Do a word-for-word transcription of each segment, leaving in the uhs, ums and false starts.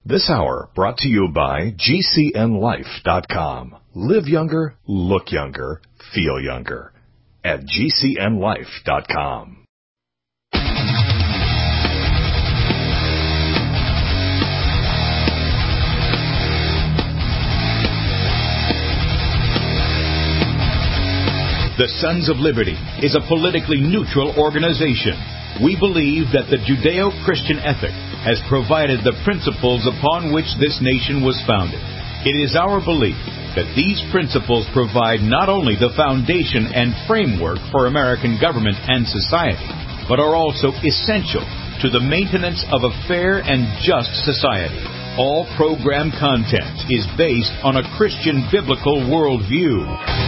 This hour brought to you by G C N life dot com. Live younger, look younger, feel younger at G C N life dot com. The Sons of Liberty is a politically neutral organization. We believe that the Judeo-Christian ethic has provided the principles upon which this nation was founded. It is our belief that these principles provide not only the foundation and framework for American government and society, but are also essential to the maintenance of a fair and just society. All program content is based on a Christian biblical worldview.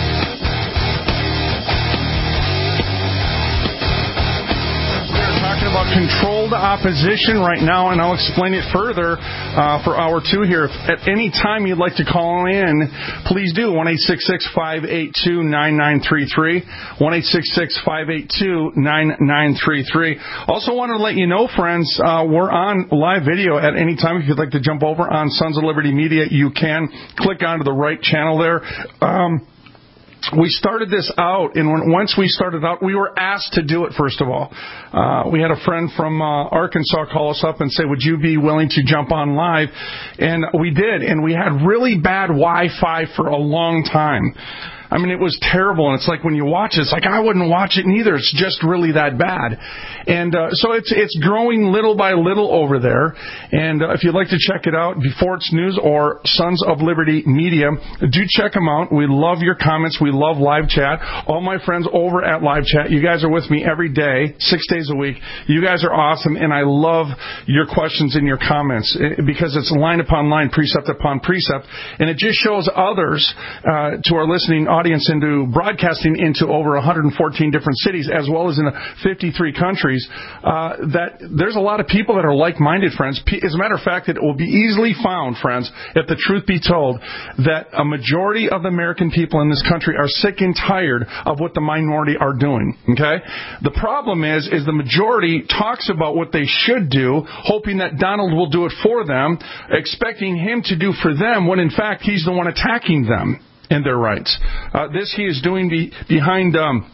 About controlled opposition right now, and I'll explain it further uh, for hour two here. If at any time you'd like to call in, please do. one eight six six, five eight two, nine nine three three. one eight six six, five eight two, nine nine three three. Also wanted to let you know, friends, uh, we're on live video at any time. If you'd like to jump over on Sons of Liberty Media, you can. Click onto the right channel there. Um, We started this out, and when, once we started out, we were asked to do it, first of all. Uh, we had a friend from uh, Arkansas call us up and say, would you be willing to jump on live? And we did, and we had really bad Wi-Fi for a long time. I mean, it was terrible, and it's like when you watch it, it's like, I wouldn't watch it neither. It's just really that bad. And uh, so it's it's growing little by little over there. And uh, if you'd like to check it out, Before It's News or Sons of Liberty Media, do check them out. We love your comments. We love live chat. All my friends over at live chat, you guys are with me every day, six days a week. You guys are awesome, and I love your questions and your comments because it's line upon line, precept upon precept, and it just shows others uh, to our listening audience audience into broadcasting into over one hundred fourteen different cities, as well as in fifty-three countries, uh, that there's a lot of people that are like-minded, friends. As a matter of fact, it will be easily found, friends, if the truth be told, that a majority of the American people in this country are sick and tired of what the minority are doing, okay? The problem is, is the majority talks about what they should do, hoping that Donald will do it for them, expecting him to do for them, when in fact he's the one attacking them and their rights. Uh, this he is doing be, behind um,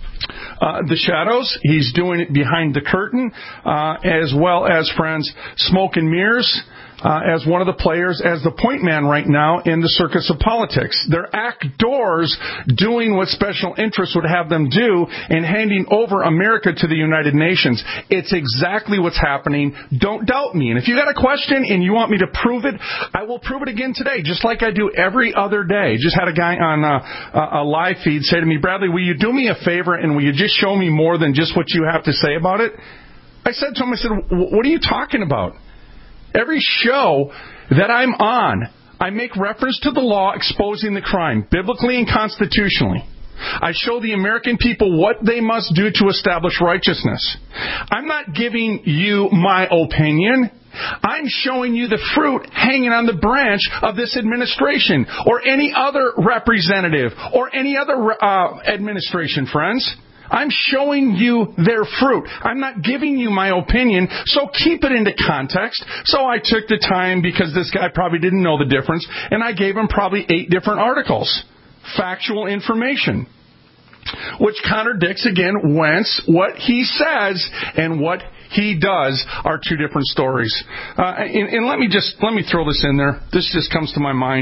uh, the shadows. He's doing it behind the curtain, uh, as well as, friends, smoke and mirrors. Uh, as one of the players, as the point man right now in the circus of politics. They're actors doing what special interests would have them do and handing over America to the United Nations. It's exactly what's happening. Don't doubt me. And if you got a question and you want me to prove it, I will prove it again today, just like I do every other day. Just had a guy on a, a live feed say to me, Bradley, will you do me a favor and will you just show me more than just what you have to say about it? I said to him, I said, what are you talking about? Every show that I'm on, I make reference to the law exposing the crime, biblically and constitutionally. I show the American people what they must do to establish righteousness. I'm not giving you my opinion. I'm showing you the fruit hanging on the branch of this administration or any other representative or any other uh, administration, friends. I'm showing you their fruit. I'm not giving you my opinion, so keep it into context. So I took the time, because this guy probably didn't know the difference, and I gave him probably eight different articles. Factual information. Which contradicts, again, Wentz, what he says and what he does are two different stories. Uh, and, and let me just, let me throw this in there. This just comes to my mind.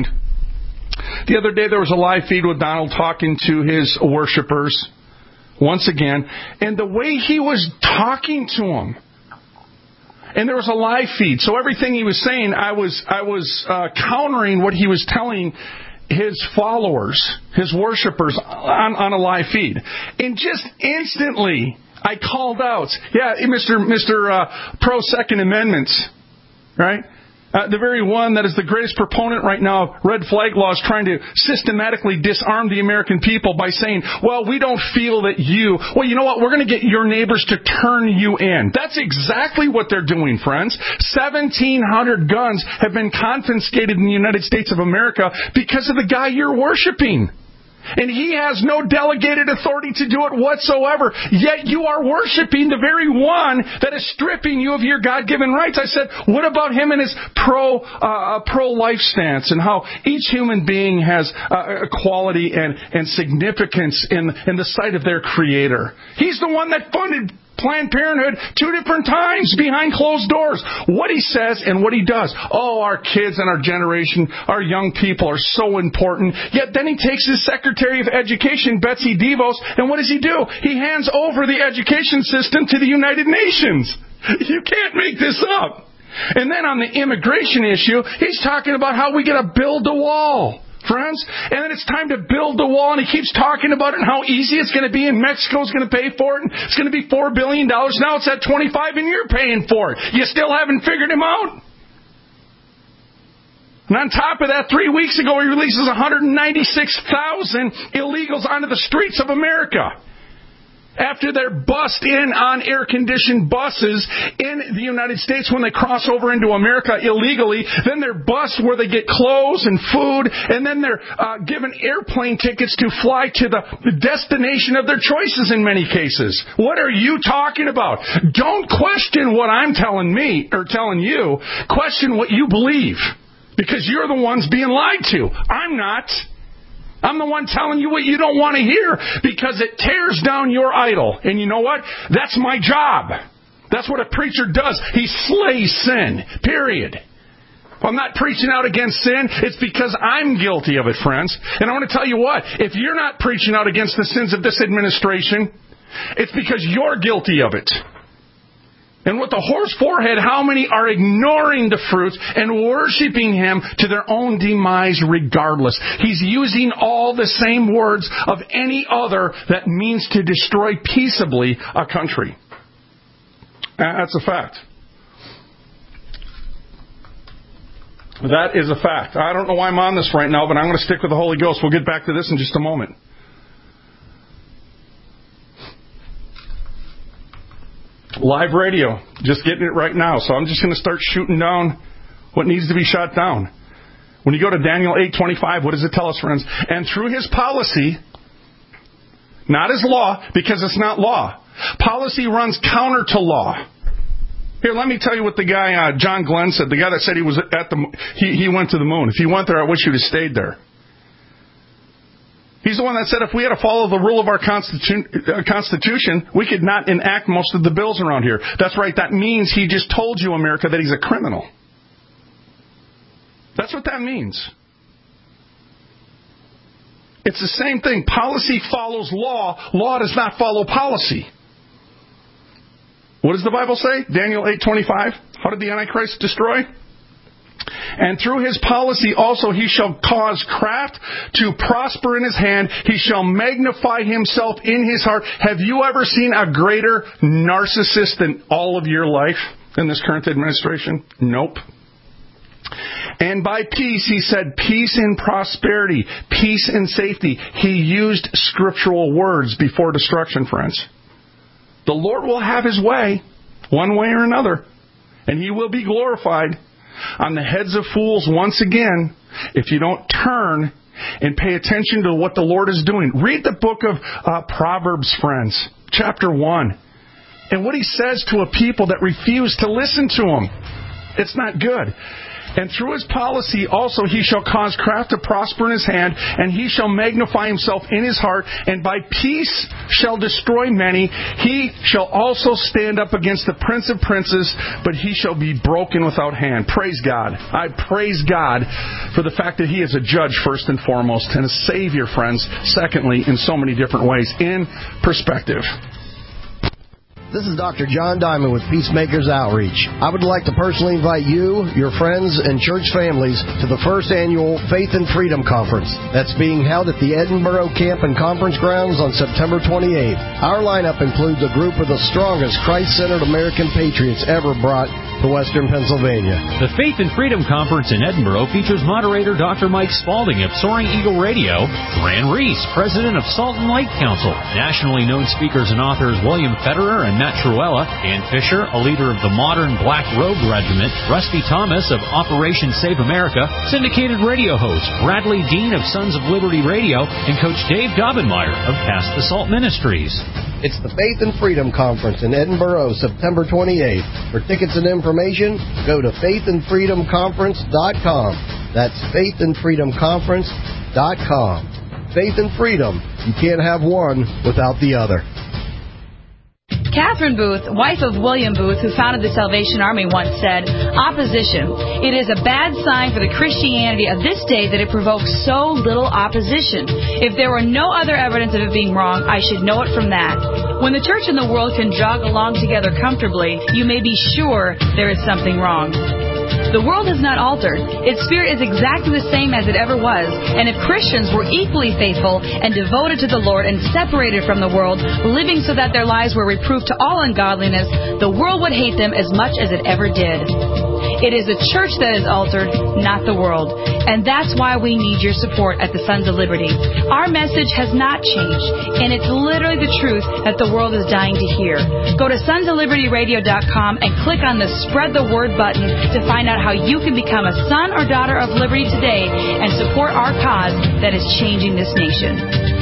The other day there was a live feed with Donald talking to his worshipers. Once again, and the way he was talking to them, and there was a live feed, so everything he was saying, I was I was uh, countering what he was telling his followers, his worshipers, on, on a live feed, and just instantly I called out, yeah, Mister Mister Uh, Pro Second Amendments, right? Uh, the very one that is the greatest proponent right now of red flag laws, trying to systematically disarm the American people by saying, well, we don't feel that you, well, you know what, we're going to get your neighbors to turn you in. That's exactly what they're doing, friends. seventeen hundred guns have been confiscated in the United States of America because of the guy you're worshiping. And he has no delegated authority to do it whatsoever. Yet you are worshiping the very one that is stripping you of your God-given rights. I said, what about him and his pro, uh, pro-life stance and how each human being has uh, equality and, and significance in, in the sight of their Creator? He's the one that funded Planned Parenthood two different times behind closed doors. What he says and what he does. Oh, our kids and our generation, our young people are so important. Yet then he takes his Secretary of Education, Betsy DeVos, and what does he do? He hands over the education system to the United Nations. You can't make this up. And then on the immigration issue, he's talking about how we got to build a wall. Friends, and then it's time to build the wall, and he keeps talking about it and how easy it's going to be, and Mexico's going to pay for it, and it's going to be four billion dollars. Now it's at twenty-five, and you're paying for it. You still haven't figured him out? And on top of that, three weeks ago, he releases one hundred ninety-six thousand illegals onto the streets of America. After they're bussed in on air-conditioned buses in the United States when they cross over into America illegally, then they're bussed where they get clothes and food, and then they're uh, given airplane tickets to fly to the destination of their choices in many cases. What are you talking about? Don't question what I'm telling me or telling you. Question what you believe, because you're the ones being lied to. I'm not. I'm the one telling you what you don't want to hear because it tears down your idol. And you know what? That's my job. That's what a preacher does. He slays sin. Period. If I'm not preaching out against sin, it's because I'm guilty of it, friends. And I want to tell you what. If you're not preaching out against the sins of this administration, it's because you're guilty of it. And with the horse forehead, how many are ignoring the fruits and worshiping him to their own demise regardless? He's using all the same words of any other that means to destroy peaceably a country. That's a fact. That is a fact. I don't know why I'm on this right now, but I'm going to stick with the Holy Ghost. We'll get back to this in just a moment. Live radio, just getting it right now. So I'm just going to start shooting down what needs to be shot down. When you go to Daniel eight twenty-five, what does it tell us, friends? And through his policy, not his law, because it's not law. Policy runs counter to law. Here, let me tell you what the guy, uh, John Glenn said, the guy that said he was at the, he, he went to the moon. If you went there, I wish you'd have stayed there. He's the one that said if we had to follow the rule of our Constitu- Constitution, we could not enact most of the bills around here. That's right. That means he just told you, America, that he's a criminal. That's what that means. It's the same thing. Policy follows law. Law does not follow policy. What does the Bible say? Daniel eight twenty-five. How did the Antichrist destroy? And through his policy also he shall cause craft to prosper in his hand. He shall magnify himself in his heart. Have you ever seen a greater narcissist than all of your life in this current administration? Nope. And by peace, he said peace and prosperity, peace and safety. He used scriptural words before destruction, friends. The Lord will have his way, one way or another, and he will be glorified on the heads of fools once again if you don't turn and pay attention to what the Lord is doing. Read the book of uh, Proverbs, friends, chapter one, and what he says to a people that refuse to listen to him. It's not good. And through his policy also he shall cause craft to prosper in his hand, and he shall magnify himself in his heart, and by peace shall destroy many. He shall also stand up against the prince of princes, but he shall be broken without hand. Praise God. I praise God for the fact that he is a judge first and foremost, and a savior, friends, secondly, in so many different ways. In perspective. This is Doctor John Diamond with Peacemakers Outreach. I would like to personally invite you, your friends, and church families to the first annual Faith and Freedom Conference that's being held at the Edinburgh Camp and Conference Grounds on September twenty-eighth. Our lineup includes a group of the strongest Christ-centered American patriots ever brought to Western Pennsylvania. The Faith and Freedom Conference in Edinburgh features moderator Doctor Mike Spalding of Soaring Eagle Radio, Fran Reese, president of Salt and Light Council, nationally known speakers and authors William Federer and Matt Truella, Dan Fisher, a leader of the Modern Black Robe Regiment, Rusty Thomas of Operation Save America, syndicated radio host Bradley Dean of Sons of Liberty Radio, and Coach Dave Dobbenmeyer of Cast the Salt Ministries. It's the Faith and Freedom Conference in Edinburgh, September twenty-eighth. For tickets and information, go to faith and freedom conference dot com. That's faith and freedom conference dot com. Faith and freedom. You can't have one without the other. Catherine Booth, wife of William Booth, who founded the Salvation Army, once said, "Opposition. It is a bad sign for the Christianity of this day that it provokes so little opposition. If there were no other evidence of it being wrong, I should know it from that. When the church and the world can jog along together comfortably, you may be sure there is something wrong." The world has not altered. Its spirit is exactly the same as it ever was. And if Christians were equally faithful and devoted to the Lord and separated from the world, living so that their lives were reproof to all ungodliness, the world would hate them as much as it ever did. It is the church that is altered, not the world. And that's why we need your support at the Sons of Liberty. Our message has not changed, and it's literally the truth that the world is dying to hear. Go to sons of liberty radio dot com and click on the Spread the Word button to find out how you can become a son or daughter of liberty today and support our cause that is changing this nation.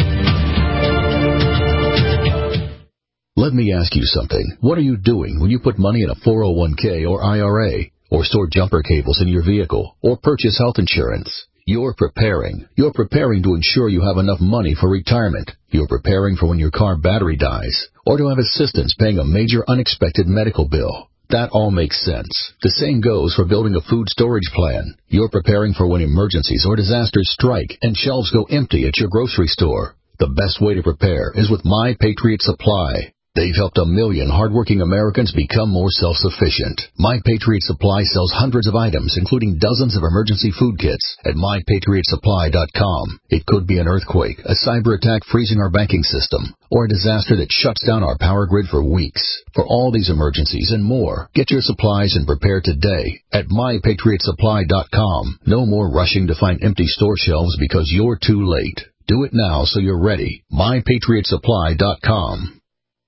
Let me ask you something. What are you doing when you put money in a four oh one k or I R A, or store jumper cables in your vehicle, or purchase health insurance? You're preparing. You're preparing to ensure you have enough money for retirement. You're preparing for when your car battery dies, or to have assistance paying a major unexpected medical bill. That all makes sense. The same goes for building a food storage plan. You're preparing for when emergencies or disasters strike and shelves go empty at your grocery store. The best way to prepare is with My Patriot Supply. They've helped a million hardworking Americans become more self-sufficient. My Patriot Supply sells hundreds of items, including dozens of emergency food kits, at my patriot supply dot com. It could be an earthquake, a cyber attack freezing our banking system, or a disaster that shuts down our power grid for weeks. For all these emergencies and more, get your supplies and prepare today at my patriot supply dot com. No more rushing to find empty store shelves because you're too late. Do it now so you're ready. my patriot supply dot com.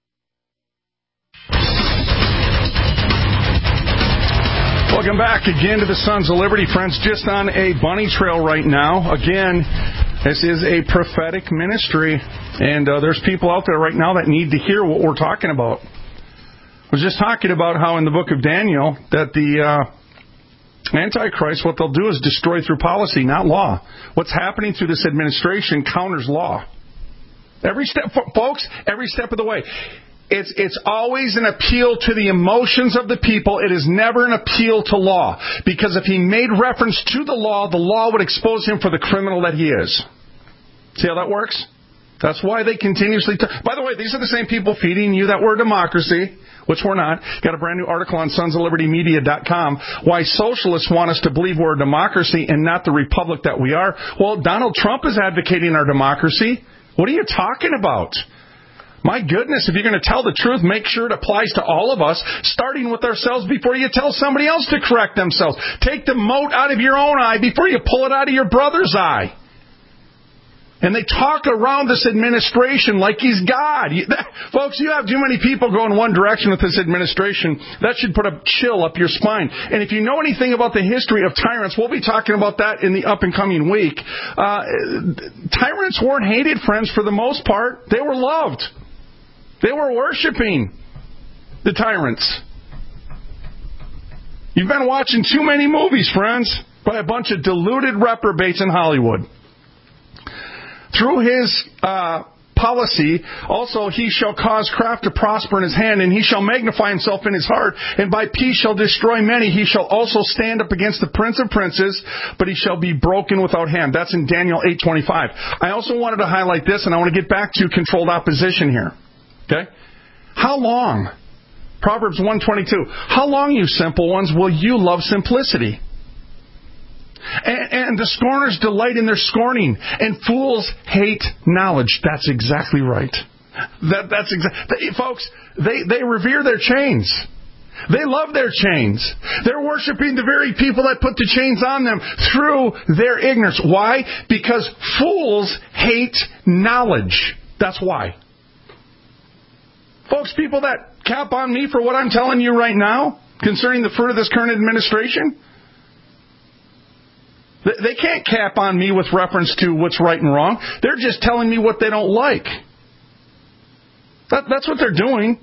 Welcome back again to the Sons of Liberty, friends. Just on a bunny trail right now. Again, this is a prophetic ministry, and uh, there's people out there right now that need to hear what we're talking about. I was just talking about how in the book of Daniel that the uh, Antichrist, what they'll do is destroy through policy, not law. What's happening through this administration counters law. Every step, folks, every step of the way. It's it's always an appeal to the emotions of the people. It is never an appeal to law. Because if he made reference to the law, the law would expose him for the criminal that he is. See how that works? That's why they continuously... T- By the way, these are the same people feeding you that we're a democracy, which we're not. Got a brand new article on sons of liberty media dot com. Why socialists want us to believe we're a democracy and not the republic that we are. Well, Donald Trump is advocating our democracy. What are you talking about? My goodness, if you're going to tell the truth, make sure it applies to all of us, starting with ourselves before you tell somebody else to correct themselves. Take the mote out of your own eye before you pull it out of your brother's eye. And they talk around this administration like he's God. You, that, folks, you have too many people going one direction with this administration. That should put a chill up your spine. And if you know anything about the history of tyrants, we'll be talking about that in the up-and-coming week. Uh, tyrants weren't hated, friends, for the most part. They were loved. They were worshiping the tyrants. You've been watching too many movies, friends, by a bunch of deluded reprobates in Hollywood. Through his uh, policy, also he shall cause craft to prosper in his hand, and he shall magnify himself in his heart, and by peace shall destroy many. He shall also stand up against the prince of princes, but he shall be broken without hand. That's in Daniel eight twenty-five. I also wanted to highlight this, and I want to get back to controlled opposition here. Okay? How long? Proverbs one twenty-two. How long, you simple ones, will you love simplicity? And, and the scorners delight in their scorning, and fools hate knowledge. That's exactly right. That, that's exactly, folks, they, they revere their chains. They love their chains. They're worshiping the very people that put the chains on them through their ignorance. Why? Because fools hate knowledge. That's why. Folks, people that cap on me for what I'm telling you right now concerning the fruit of this current administration, they can't cap on me with reference to what's right and wrong. They're just telling me what they don't like. That, that's what they're doing.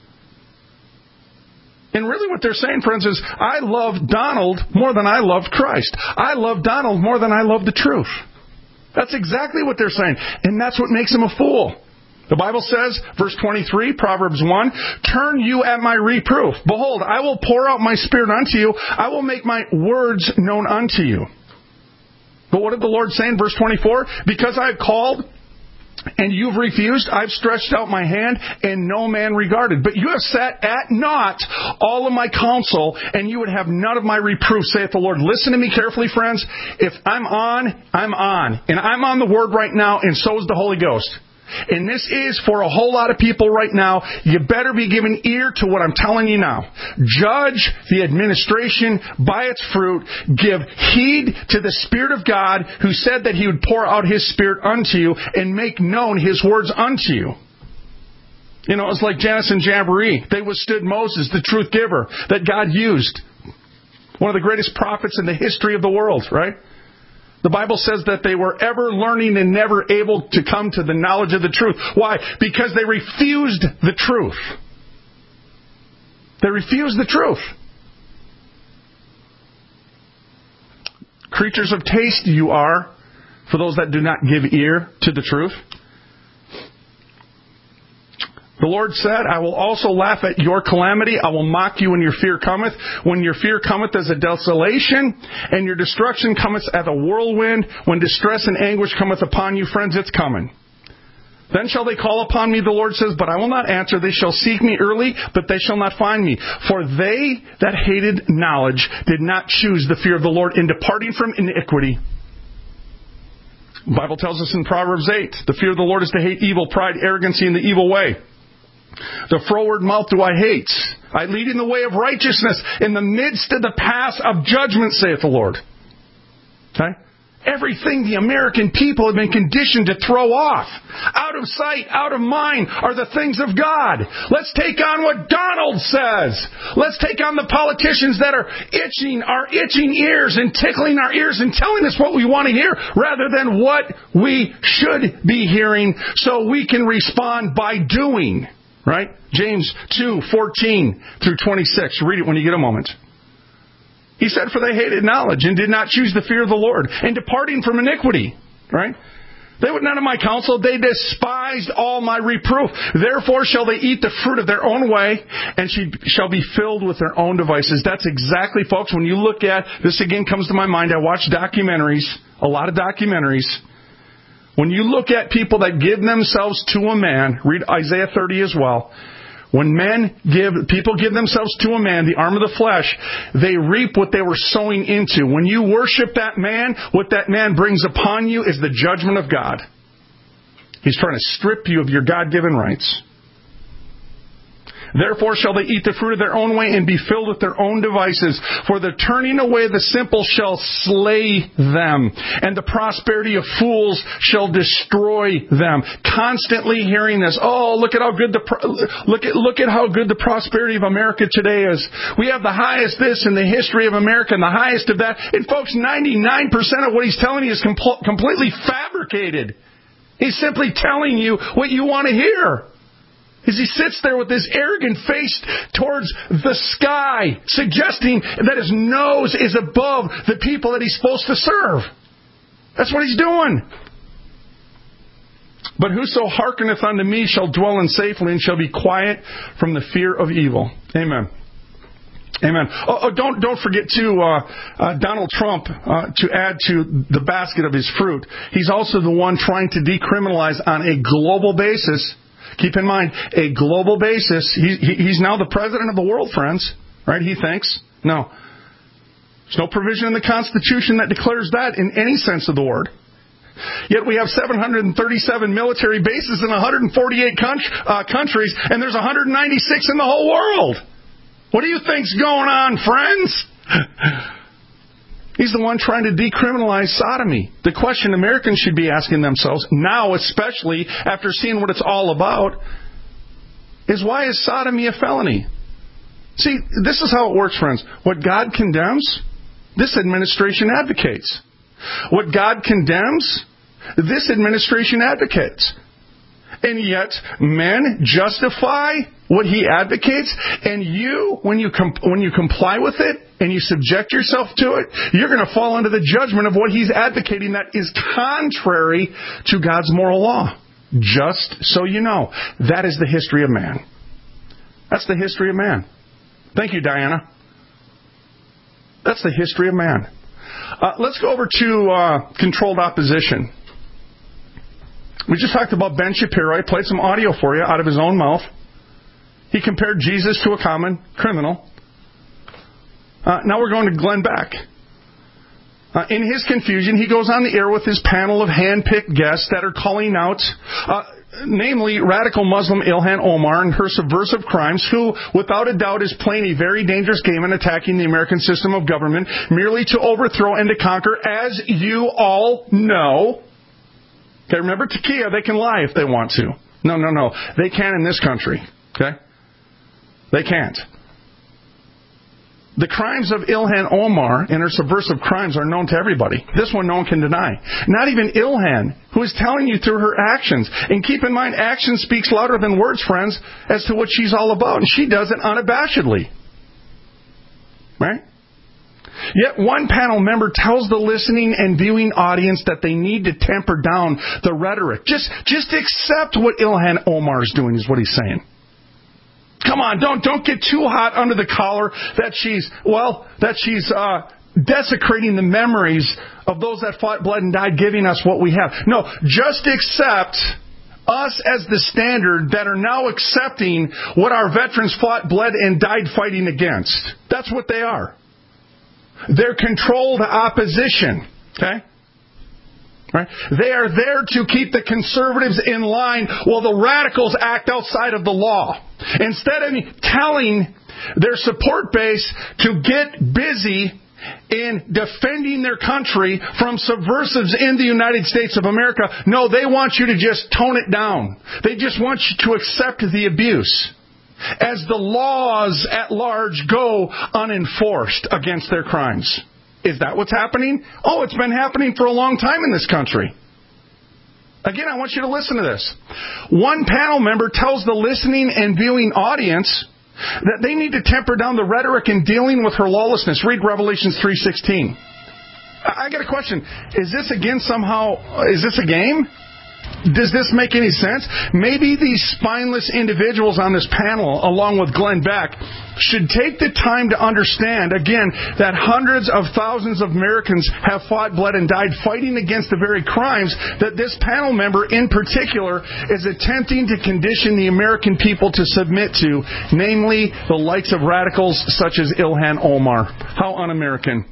And really what they're saying, friends, is I love Donald more than I loved Christ. I love Donald more than I love the truth. That's exactly what they're saying. And that's what makes him a fool. The Bible says, verse twenty-three, Proverbs one, turn you at my reproof. Behold, I will pour out my spirit unto you. I will make my words known unto you. But what did the Lord say in verse twenty-four? Because I have called and you've refused, I've stretched out my hand, and no man regarded. But you have sat at naught all of my counsel, and you would have none of my reproof, saith the Lord. Listen to me carefully, friends. If I'm on, I'm on. And I'm on the Word right now, and so is the Holy Ghost. And this is for a whole lot of people right now. You better be giving ear to what I'm telling you now. Judge the administration by its fruit. Give heed to the Spirit of God, who said that He would pour out His Spirit unto you and make known His words unto you. You know, it's like Jannes and Jambres. They withstood Moses, the truth giver, that God used. One of the greatest prophets in the history of the world, right? The Bible says that they were ever learning and never able to come to the knowledge of the truth. Why? Because they refused the truth. They refused the truth. Creatures of taste you are, for those that do not give ear to the truth. The Lord said, I will also laugh at your calamity. I will mock you when your fear cometh. When your fear cometh as a desolation, and your destruction cometh as a whirlwind, when distress and anguish cometh upon you, friends, it's coming. Then shall they call upon me, the Lord says, but I will not answer. They shall seek me early, but they shall not find me. For they that hated knowledge did not choose the fear of the Lord in departing from iniquity. The Bible tells us in Proverbs eight, the fear of the Lord is to hate evil, pride, arrogancy, and the evil way. The froward mouth do I hate. I lead in the way of righteousness in the midst of the paths of judgment, saith the Lord. Okay? Everything the American people have been conditioned to throw off, out of sight, out of mind, are the things of God. Let's take on what Donald says. Let's take on the politicians that are itching our itching ears and tickling our ears and telling us what we want to hear rather than what we should be hearing, so we can respond by doing. Right? James two, fourteen through twenty-six. Read it when you get a moment. He said, for they hated knowledge and did not choose the fear of the Lord, and departing from iniquity. Right? They would none of my counsel. They despised all my reproof. Therefore shall they eat the fruit of their own way, and she shall be filled with their own devices. That's exactly, folks, when you look at, this again comes to my mind. I watch documentaries, a lot of documentaries. When you look at people that give themselves to a man, read Isaiah thirty as well. When men give, people give themselves to a man, the arm of the flesh, they reap what they were sowing into. When you worship that man, what that man brings upon you is the judgment of God. He's trying to strip you of your God-given rights. Therefore shall they eat the fruit of their own way and be filled with their own devices. For the turning away of the simple shall slay them, and the prosperity of fools shall destroy them. Constantly hearing this, oh, look at how good the look at look at how good the prosperity of America today is. We have the highest this in the history of America, and the highest of that. And folks, ninety-nine percent of what he's telling you is com- completely fabricated. He's simply telling you what you want to hear. As he sits there with this arrogant face towards the sky, suggesting that his nose is above the people that he's supposed to serve. That's what he's doing. But whoso hearkeneth unto me shall dwell in safely, and shall be quiet from the fear of evil. Amen. Amen. Oh, oh don't don't forget too, uh, uh, Donald Trump, uh, to add to the basket of his fruit. He's also the one trying to decriminalize on a global basis. Keep in mind, a global basis. He, he, he's now the president of the world, friends. Right? He thinks. No. There's no provision in the Constitution that declares that in any sense of the word. Yet we have seven hundred thirty-seven military bases in one hundred forty-eight country, uh, countries, and there's one hundred ninety-six in the whole world. What do you think's going on, friends? He's the one trying to decriminalize sodomy. The question Americans should be asking themselves, now especially after seeing what it's all about, is why is sodomy a felony? See, this is how it works, friends. What God condemns, this administration advocates. What God condemns, this administration advocates. And yet, men justify what he advocates, and you, when you com- when you comply with it and you subject yourself to it, you're going to fall under the judgment of what he's advocating that is contrary to God's moral law. Just so you know, that is the history of man. That's the history of man. Thank you, Diana. That's the history of man. Uh, let's go over to uh, controlled opposition. We just talked about Ben Shapiro. I played some audio for you out of his own mouth. He compared Jesus to a common criminal. Uh, now we're going to Glenn Beck. Uh, in his confusion, he goes on the air with his panel of hand-picked guests that are calling out, uh, namely radical Muslim Ilhan Omar and her subversive crimes, who, without a doubt, is playing a very dangerous game in attacking the American system of government merely to overthrow and to conquer, as you all know. Okay, remember, Takia, they can lie if they want to. No, no, no. They can in this country. Okay? They can't. The crimes of Ilhan Omar and her subversive crimes are known to everybody. This one no one can deny. Not even Ilhan, who is telling you through her actions. And keep in mind, action speaks louder than words, friends, as to what she's all about. And she does it unabashedly. Right? Yet one panel member tells the listening and viewing audience that they need to temper down the rhetoric. Just, just accept what Ilhan Omar is doing, is what he's saying. Come on, don't don't get too hot under the collar that she's, well, that she's uh, desecrating the memories of those that fought, bled, and died, giving us what we have. No, just accept us as the standard that are now accepting what our veterans fought, bled, and died fighting against. That's what they are. They're controlled opposition. Okay? Right? They are there to keep the conservatives in line while the radicals act outside of the law. Instead of telling their support base to get busy in defending their country from subversives in the United States of America, no, they want you to just tone it down. They just want you to accept the abuse as the laws at large go unenforced against their crimes. Is that what's happening? Oh, it's been happening for a long time in this country. Again, I want you to listen to this. One panel member tells the listening and viewing audience that they need to temper down the rhetoric in dealing with her lawlessness. Read Revelations three sixteen. I got a question. Is this again somehow, is this a game? Does this make any sense? Maybe these spineless individuals on this panel, along with Glenn Beck, should take the time to understand, again, that hundreds of thousands of Americans have fought, bled, and died fighting against the very crimes that this panel member in particular is attempting to condition the American people to submit to, namely the likes of radicals such as Ilhan Omar. How un-American.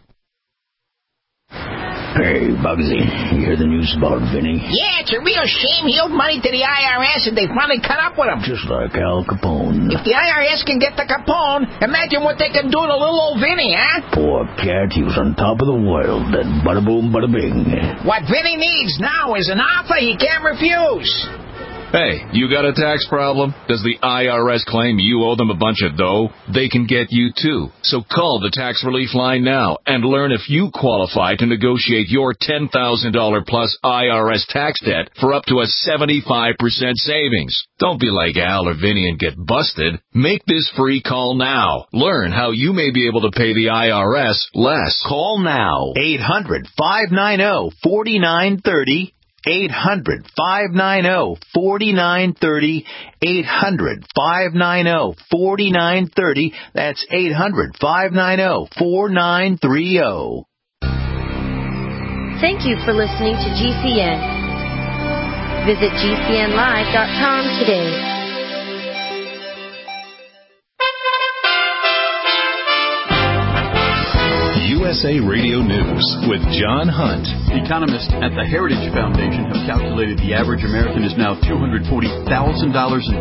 Hey, Bugsy, you hear the news about Vinny? Yeah, it's a real shame. He owed money to the I R S and they finally cut up with him. Just like Al Capone. If the I R S can get the Capone, imagine what they can do to little old Vinny, huh? Poor cat, he was on top of the world. Then bada boom, bada bing. What Vinny needs now is an offer he can't refuse. Hey, you got a tax problem? Does the I R S claim you owe them a bunch of dough? They can get you too. So call the tax relief line now and learn if you qualify to negotiate your ten thousand dollars plus I R S tax debt for up to a seventy-five percent savings. Don't be like Al or Vinny and get busted. Make this free call now. Learn how you may be able to pay the I R S less. Call now. eight hundred, five nine zero, four nine three zero. eight hundred, five nine zero, four nine three zero. eight hundred, five nine zero, four nine three zero. That's eight hundred, five nine zero, four nine three zero. Thank you for listening to G C N. Visit G C N live dot com today. U S A Radio News with John Hunt. Economists at the Heritage Foundation have calculated the average American is now two hundred forty thousand dollars in debt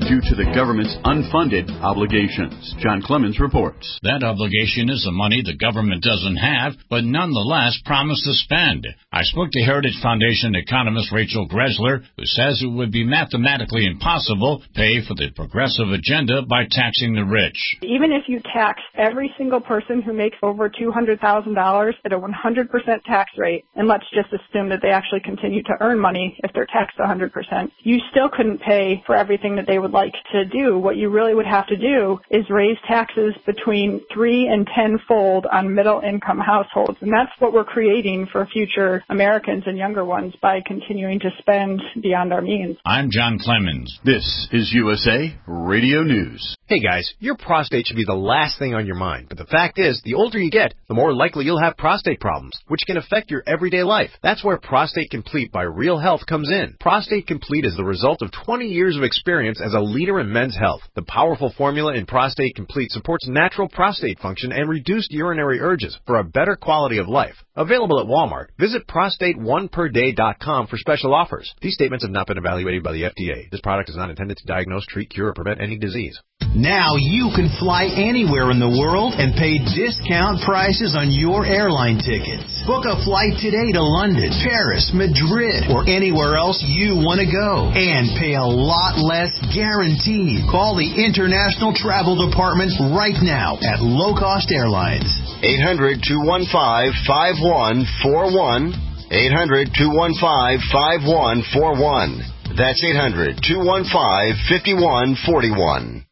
due to the government's unfunded obligations. John Clemens reports. That obligation is the money the government doesn't have, but nonetheless promised to spend. I spoke to Heritage Foundation economist Rachel Gressler, who says it would be mathematically impossible to pay for the progressive agenda by taxing the rich. Even if you tax every single person who makes over two hundred thousand dollars at a one hundred percent tax rate, and let's just assume that they actually continue to earn money if they're taxed one hundred percent, you still couldn't pay for everything that they would like to do. What you really would have to do is raise taxes between three and tenfold on middle-income households, and that's what we're creating for future Americans and younger ones by continuing to spend beyond our means. I'm John Clemens. This is U S A Radio News. Hey guys, your prostate should be the last thing on your mind, but the fact is, the older you get, the more likely you'll have prostate problems, which can affect your everyday life. That's where Prostate Complete by Real Health comes in. Prostate Complete is the result of twenty years of experience as a leader in men's health. The powerful formula in Prostate Complete supports natural prostate function and reduced urinary urges for a better quality of life. Available at Walmart. Visit prostate one per day dot com for special offers. These statements have not been evaluated by the F D A. This product is not intended to diagnose, treat, cure, or prevent any disease. Now you can fly anywhere in the world and pay discount prices on your airline tickets. Book a flight today to London, Paris, Madrid, or anywhere else you want to go. And pay a lot less guaranteed. Call the International Travel Department right now at Low Cost Airlines. eight hundred, two one five, five one four one. eight hundred, two one five, five one four one. That's eight hundred, two one five, five one four one.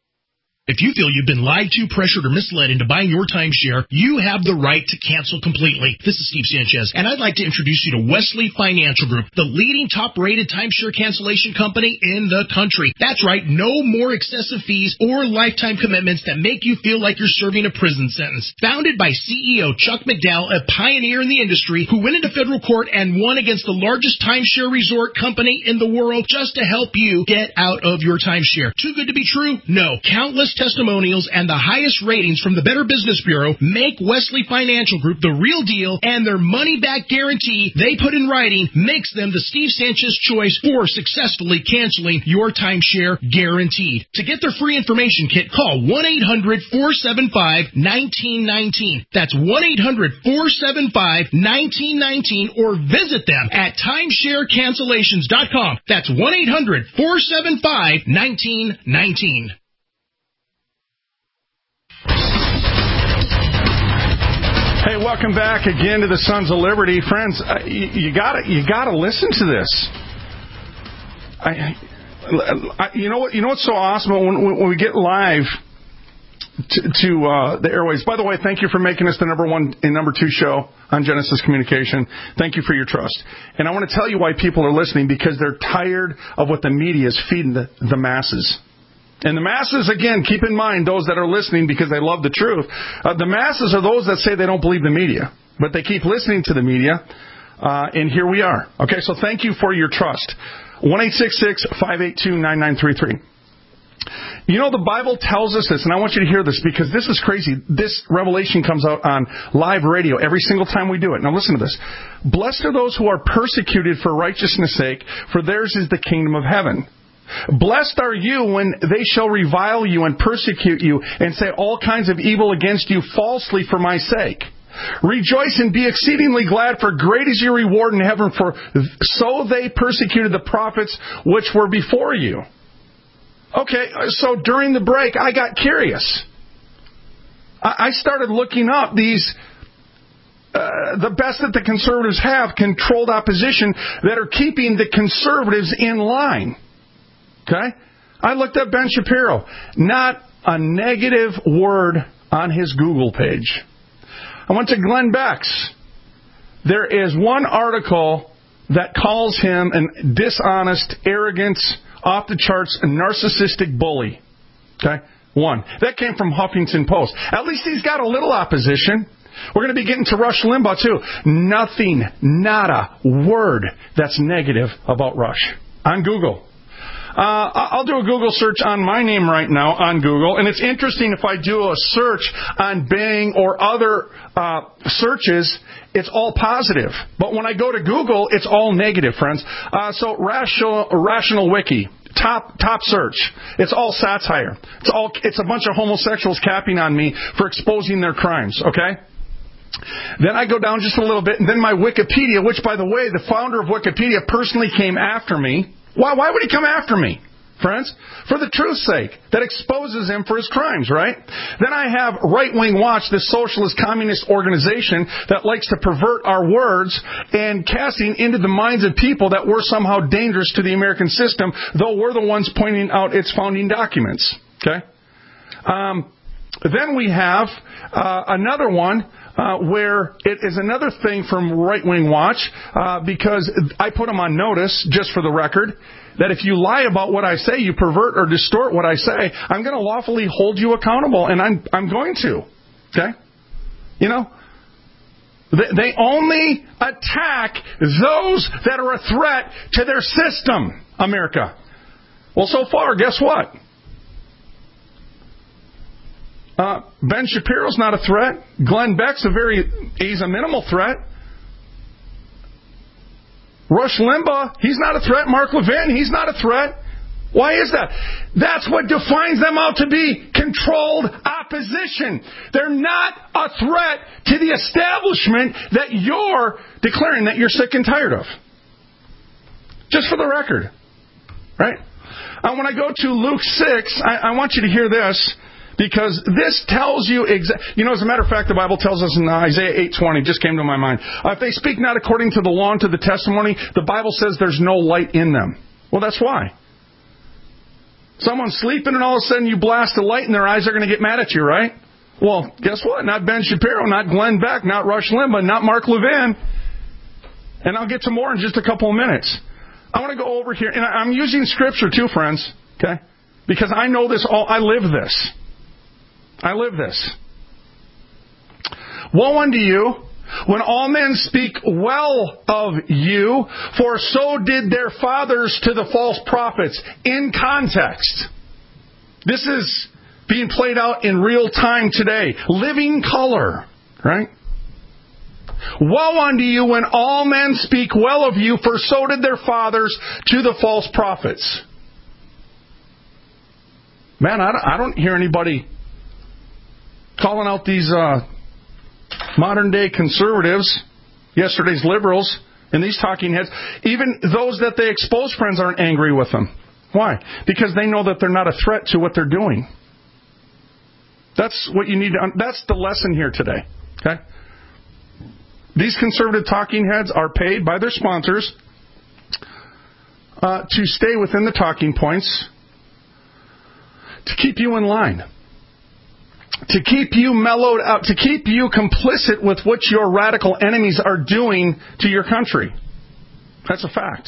If you feel you've been lied to, pressured, or misled into buying your timeshare, you have the right to cancel completely. This is Steve Sanchez, and I'd like to introduce you to Wesley Financial Group, the leading top-rated timeshare cancellation company in the country. That's right, no more excessive fees or lifetime commitments that make you feel like you're serving a prison sentence. Founded by C E O Chuck McDowell, a pioneer in the industry who went into federal court and won against the largest timeshare resort company in the world just to help you get out of your timeshare. Too good to be true? No. Countless testimonials and the highest ratings from the Better Business Bureau make Wesley Financial Group the real deal, and their money-back guarantee they put in writing makes them the Steve Sanchez choice for successfully canceling your timeshare guaranteed. To get their free information kit, call one eight hundred, four seven five, one nine one nine. That's one eight hundred, four seven five, one nine one nine, or visit them at timeshare cancellations dot com. That's one eight hundred, four seven five, one nine one nine. Hey, welcome back again to the Sons of Liberty, friends. Uh, you, you gotta, you gotta listen to this. I, I, you know what? You know what's so awesome when, when we get live to, to uh, the airways. By the way, thank you for making us the number one and number two show on Genesis Communication. Thank you for your trust. And I want to tell you why people are listening, because they're tired of what the media is feeding the, the masses. And the masses, again, keep in mind those that are listening because they love the truth. Uh, the masses are those that say they don't believe the media, but they keep listening to the media, uh, and here we are. Okay, so thank you for your trust. one eight six six, five eight two, nine nine three three. You know, the Bible tells us this, and I want you to hear this because this is crazy. This revelation comes out on live radio every single time we do it. Now listen to this. Blessed are those who are persecuted for righteousness' sake, for theirs is the kingdom of heaven. Blessed are you when they shall revile you and persecute you and say all kinds of evil against you falsely for my sake. Rejoice and be exceedingly glad, for great is your reward in heaven, for so they persecuted the prophets which were before you. Okay, so during the break, I got curious. I started looking up these, uh, the best that the conservatives have, controlled opposition that are keeping the conservatives in line. Okay? I looked up Ben Shapiro. Not a negative word on his Google page. I went to Glenn Beck's. There is one article that calls him a dishonest, arrogant, off-the-charts, narcissistic bully. Okay? One. That came from Huffington Post. At least he's got a little opposition. We're going to be getting to Rush Limbaugh, too. Nothing, not a word that's negative about Rush on Google. Uh, I'll do a Google search on my name right now on Google, and it's interesting if I do a search on Bing or other uh, searches, it's all positive. But when I go to Google, it's all negative, friends. Uh, so Rational, Rational Wiki, Top top search. It's all satire. It's all it's a bunch of homosexuals capping on me for exposing their crimes, okay? Then I go down just a little bit, and then my Wikipedia, which, by the way, the founder of Wikipedia personally came after me. Why, why would he come after me, friends? For the truth's sake. That exposes him for his crimes, right? Then I have Right Wing Watch, this socialist communist organization that likes to pervert our words and casting into the minds of people that we're somehow dangerous to the American system, though we're the ones pointing out its founding documents, okay? Um, then we have uh, another one uh, where it is another thing from Right Wing Watch uh, because I put them on notice, just for the record, that if you lie about what I say, you pervert or distort what I say, I'm going to lawfully hold you accountable, and I'm I'm going to. Okay? You know? They, they only attack those that are a threat to their system, America. Well, so far, guess what? Uh, Ben Shapiro's not a threat. Glenn Beck's a very, he's a minimal threat. Rush Limbaugh, he's not a threat. Mark Levin, he's not a threat. Why is that? That's what defines them out to be controlled opposition. They're not a threat to the establishment that you're declaring that you're sick and tired of. Just for the record. Right? And when I go to Luke six, I, I want you to hear this. Because this tells you exactly, you know, as a matter of fact, the Bible tells us in Isaiah eight twenty, just came to my mind. Uh, if they speak not according to the law and to the testimony, the Bible says there's no light in them. Well, that's why. Someone's sleeping and all of a sudden you blast a light in their eyes, they're going to get mad at you, right? Well, guess what? Not Ben Shapiro, not Glenn Beck, not Rush Limbaugh, not Mark Levin. And I'll get to more in just a couple of minutes. I want to go over here, and I'm using Scripture too, friends, okay? Because I know this all, I live this. I live this. Woe unto you when all men speak well of you, for so did their fathers to the false prophets. In context. This is being played out in real time today. Living color. Right? Woe unto you when all men speak well of you, for so did their fathers to the false prophets. Man, I don't, I don't hear anybody calling out these uh, modern-day conservatives, yesterday's liberals, and these talking heads. Even those that they expose, friends, aren't angry with them. Why? Because they know that they're not a threat to what they're doing. That's what you need to. That's the lesson here today. Okay? These conservative talking heads are paid by their sponsors uh, to stay within the talking points, to keep you in line. To keep you mellowed out, to keep you complicit with what your radical enemies are doing to your country. That's a fact.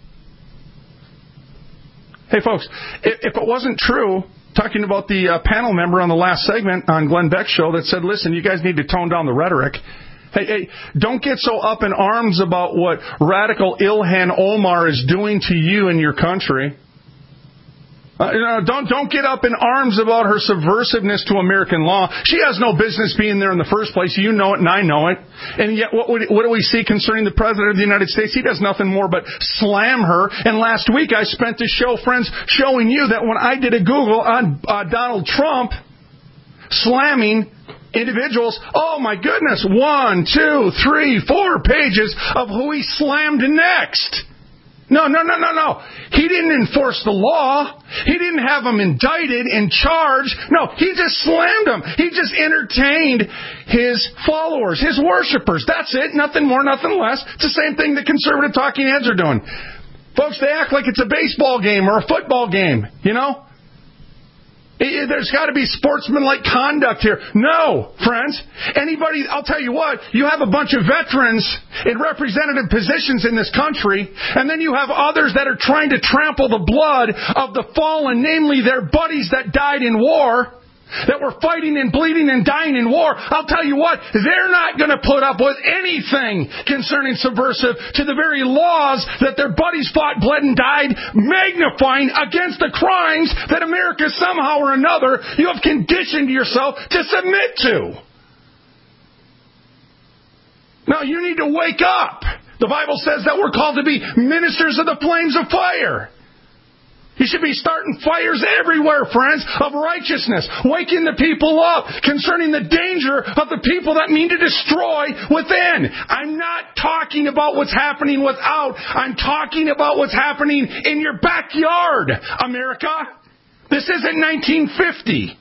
Hey, folks, if it wasn't true, talking about the uh, panel member on the last segment on Glenn Beck's show that said, listen, you guys need to tone down the rhetoric. Hey, hey, don't get so up in arms about what radical Ilhan Omar is doing to you and your country. Uh, you know, don't don't get up in arms about her subversiveness to American law. She has no business being there in the first place. You know it, and I know it. And yet, what would, what do we see concerning the President of the United States? He does nothing more but slam her. And last week, I spent this show, friends, showing you that when I did a Google on uh, Donald Trump slamming individuals, oh my goodness, one, two, three, four pages of who he slammed next. No, no, no, no, no. He didn't enforce the law. He didn't have them indicted and charged. No, he just slammed them. He just entertained his followers, his worshipers. That's it. Nothing more, nothing less. It's the same thing the conservative talking heads are doing. Folks, they act like it's a baseball game or a football game, you know? There's got to be sportsmanlike conduct here. No, friends. Anybody, I'll tell you what, you have a bunch of veterans in representative positions in this country, and then you have others that are trying to trample the blood of the fallen, namely their buddies that died in war, that were fighting and bleeding and dying in war. I'll tell you what, they're not going to put up with anything concerning subversive to the very laws that their buddies fought, bled, and died, magnifying against the crimes that America somehow or another you have conditioned yourself to submit to. Now, you need to wake up. The Bible says that we're called to be ministers of the flames of fire. You should be starting fires everywhere, friends, of righteousness, waking the people up concerning the danger of the people that mean to destroy within. I'm not talking about what's happening without. I'm talking about what's happening in your backyard, America. This isn't nineteen fifty.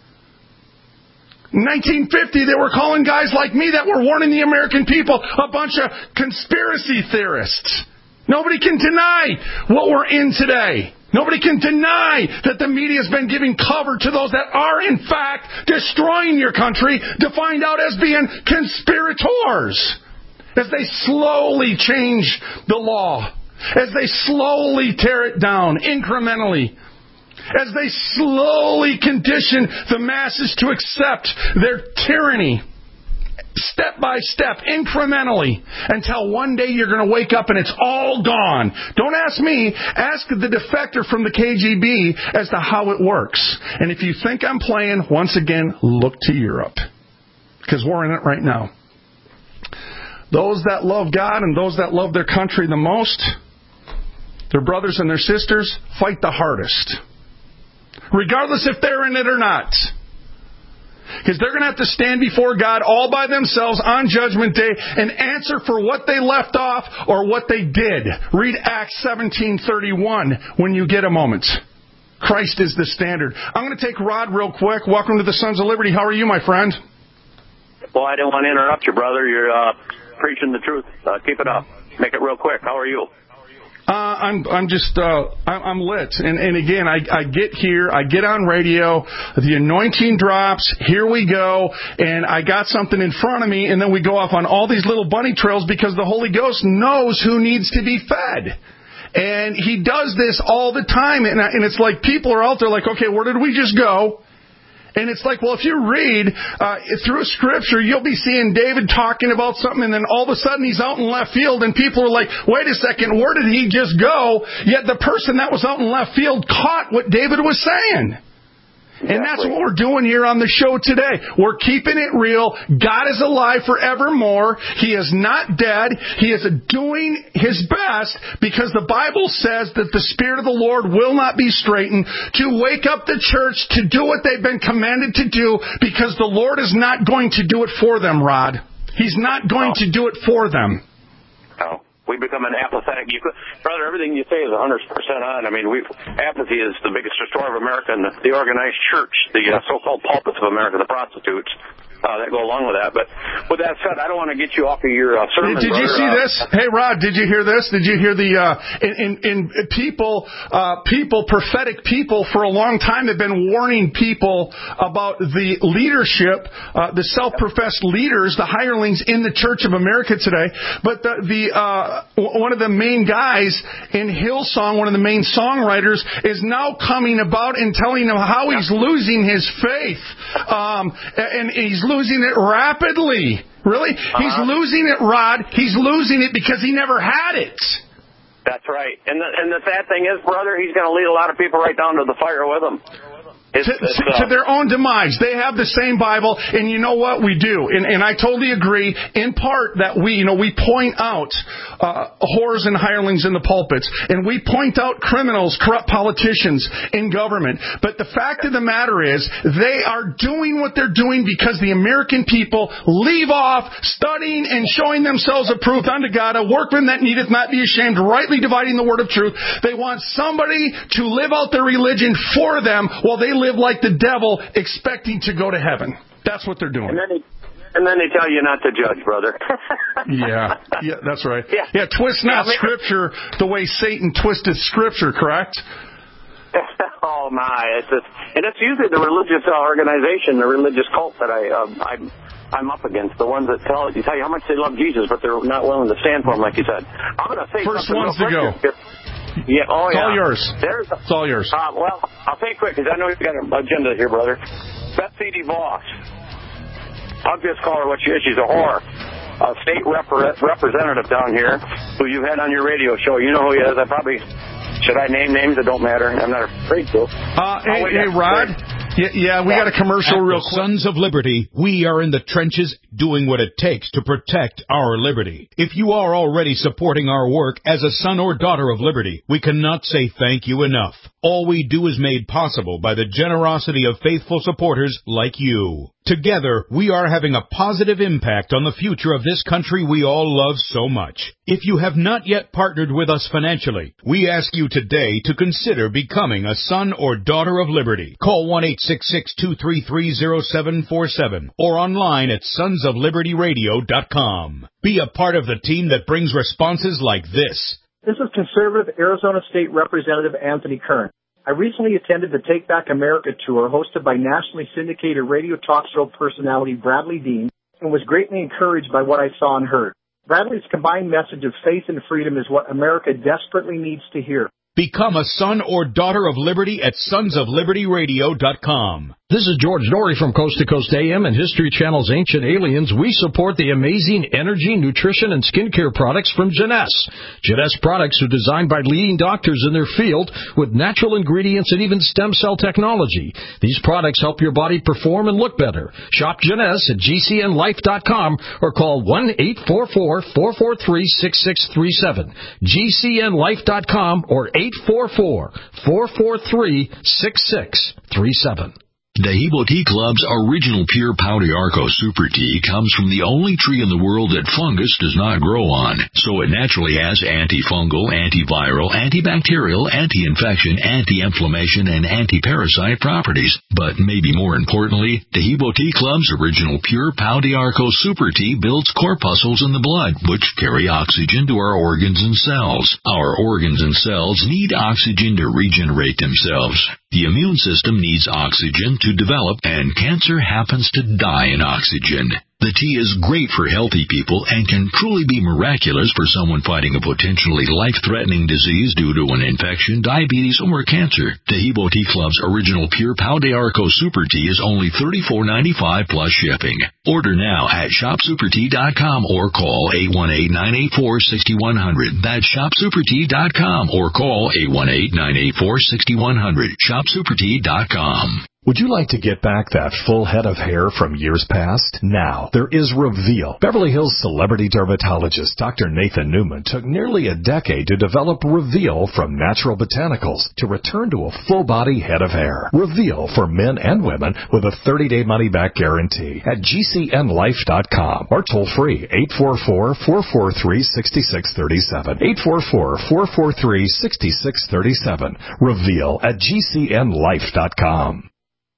In nineteen fifty, they were calling guys like me that were warning the American people a bunch of conspiracy theorists. Nobody can deny what we're in today. Nobody can deny that the media has been giving cover to those that are, in fact, destroying your country to find out as being conspirators. As they slowly change the law. As they slowly tear it down, incrementally. As they slowly condition the masses to accept their tyranny. Step by step, incrementally, until one day you're going to wake up and it's all gone. Don't ask me. Ask the defector from the K G B as to how it works. And if you think I'm playing, once again, look to Europe. Because we're in it right now. Those that love God and those that love their country the most, their brothers and their sisters, fight the hardest. Regardless if they're in it or not. Because they're going to have to stand before God all by themselves on Judgment Day and answer for what they left off or what they did. Read Acts seventeen thirty-one when you get a moment. Christ is the standard. I'm going to take Rod real quick. Welcome to the Sons of Liberty. How are you, my friend? Well, I didn't want to interrupt you, brother. You're uh, preaching the truth. Uh, keep it up. Make it real quick. How are you? Uh, I'm I'm just uh, I'm, I'm lit, and and again I, I get here, I get on radio, the anointing drops, here we go, and I got something in front of me, and then we go off on all these little bunny trails because the Holy Ghost knows who needs to be fed, and He does this all the time, and and it's like people are out there like, okay, where did we just go? And it's like, well, if you read uh, through Scripture, you'll be seeing David talking about something, and then all of a sudden he's out in left field, and people are like, wait a second, where did he just go? Yet the person that was out in left field caught what David was saying. And that's what we're doing here on the show today. We're keeping it real. God is alive forevermore. He is not dead. He is doing His best because the Bible says that the Spirit of the Lord will not be straitened to wake up the church to do what they've been commanded to do because the Lord is not going to do it for them, Rod. He's not going to do it for them. Oh. We become an apathetic. You could, brother, everything you say is one hundred percent on. I mean, we apathy is the biggest destroyer of America, and the, the organized church, the uh, so-called pulpits of America, the prostitutes, uh, that go along with that. But with that said, I don't want to get you off of your uh, sermon. Did, did you see uh, this? Hey, Rod, did you hear this? Did you hear the uh, in, in, in people, uh, people, prophetic people for a long time have been warning people about the leadership, uh, the self-professed leaders, the hirelings in the Church of America today. But the, the uh, one of the main guys in Hillsong, one of the main songwriters, is now coming about and telling them how he's losing his faith, um, and he's losing it rapidly. Really? Uh-huh. He's losing it, Rod. He's losing it because he never had it. That's right. And the, and the sad thing is, brother, he's going to lead a lot of people right down to the fire with him. It's, to, it's, uh, to their own demise. They have the same Bible, and you know what we do? And, and I totally agree, in part, that we, you know, we point out uh, whores and hirelings in the pulpits, and we point out criminals, corrupt politicians in government. But the fact of the matter is, they are doing what they're doing because the American people leave off studying and showing themselves approved unto God, a workman that needeth not be ashamed, rightly dividing the word of truth. They want somebody to live out their religion for them while they live like the devil, expecting to go to heaven. That's what they're doing. And then, they, and then they tell you not to judge, brother. yeah, yeah, that's right. Yeah, yeah twist not yeah, Scripture the way Satan twisted Scripture, correct? Oh my! It's just, and it's usually the religious uh, organization, the religious cult that I uh, I'm I'm up against. The ones that tell you tell you how much they love Jesus, but they're not willing to stand for him, like you said. I'm going to say first something ones to go. Here. Yeah, oh, it's yeah. all yours. There's, it's all yours. Uh, well, I'll say it quick because I know you've got an agenda here, brother. Betsy DeVos. I'll just call her what she is. She's a whore. A state rep- representative down here who you've had on your radio show. You know who he is. I probably... Should I name names? It don't matter. I'm not afraid to. Uh, hey, hey Rod. Yeah, yeah, we yeah. got a commercial At real the quick. Sons of Liberty, we are in the trenches doing what it takes to protect our liberty. If you are already supporting our work as a son or daughter of liberty, we cannot say thank you enough. All we do is made possible by the generosity of faithful supporters like you. Together, we are having a positive impact on the future of this country we all love so much. If you have not yet partnered with us financially, we ask you today to consider becoming a son or daughter of liberty. Call one eight six six, two three three, zero seven four seven or online at sons of liberty radio dot com. Be a part of the team that brings responses like this. This is conservative Arizona State Representative Anthony Kern. I recently attended the Take Back America tour hosted by nationally syndicated radio talk show personality Bradley Dean and was greatly encouraged by what I saw and heard. Bradley's combined message of faith and freedom is what America desperately needs to hear. Become a son or daughter of liberty at sons of liberty radio dot com. This is George Norrie from Coast to Coast A M and History Channel's Ancient Aliens. We support the amazing energy, nutrition, and skincare products from Jeunesse. Jeunesse products are designed by leading doctors in their field with natural ingredients and even stem cell technology. These products help your body perform and look better. Shop Jeunesse at G C N life dot com or call one eight four four, four four three, six six three seven. G C N life dot com or eight four four, four four three, six six three seven. Dehibo Tea Club's original pure Pau d'Arco Super Tea comes from the only tree in the world that fungus does not grow on, so it naturally has antifungal, antiviral, antibacterial, anti-infection, anti-inflammation, and anti-parasite properties. But maybe more importantly, Dehibo Tea Club's original pure Pau d'Arco Super Tea builds corpuscles in the blood, which carry oxygen to our organs and cells. Our organs and cells need oxygen to regenerate themselves. The immune system needs oxygen to develop, and cancer happens to die in oxygen. The tea is great for healthy people and can truly be miraculous for someone fighting a potentially life-threatening disease due to an infection, diabetes, or cancer. Dehibo Tea Club's original pure Pau d'Arco Super Tea is only thirty-four ninety-five plus shipping. Order now at shop super tea dot com or call eight one eight, nine eight four, six one zero zero. That's shop super tea dot com or call eight one eight, nine eight four, six one zero zero. shop super tea dot com. Would you like to get back that full head of hair from years past? Now, there is Reveal. Beverly Hills celebrity dermatologist Doctor Nathan Newman took nearly a decade to develop Reveal from natural botanicals to return to a full-body head of hair. Reveal for men and women with a thirty-day money-back guarantee at G C N life dot com or toll-free eight four four, four four three, six six three seven. eight four four, four four three, six six three seven. Reveal at G C N life dot com.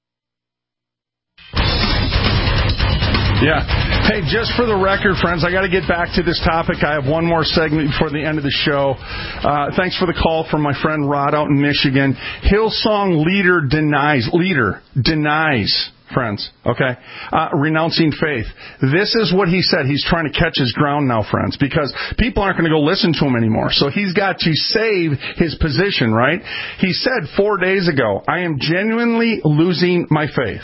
Yeah. Hey, just for the record, friends, I got to get back to this topic. I have one more segment before the end of the show. Uh, thanks for the call from my friend Rod out in Michigan. Hillsong leader denies, leader denies, friends, okay, uh, renouncing faith. This is what he said. He's trying to catch his ground now, friends, because people aren't going to go listen to him anymore. So he's got to save his position, right? He said four days ago, I am genuinely losing my faith.